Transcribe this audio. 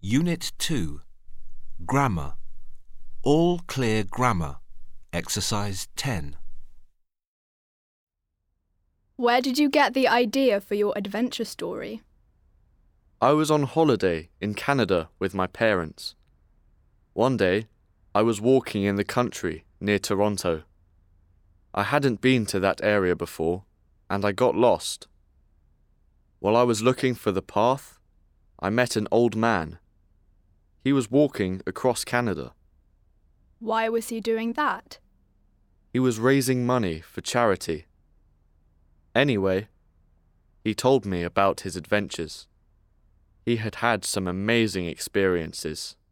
Unit 2. Grammar. All clear grammar. Exercise 10. Where did you get the idea for your adventure story? I was on holiday in Canada with my parents. One day, I was walking in the country near Toronto. I hadn't been to that area before, and I got lost. While I was looking for the path, I met an old man. He was walking across Canada. Why was he doing that? He was raising money for charity. Anyway, he told me about his adventures. He had had some amazing experiences.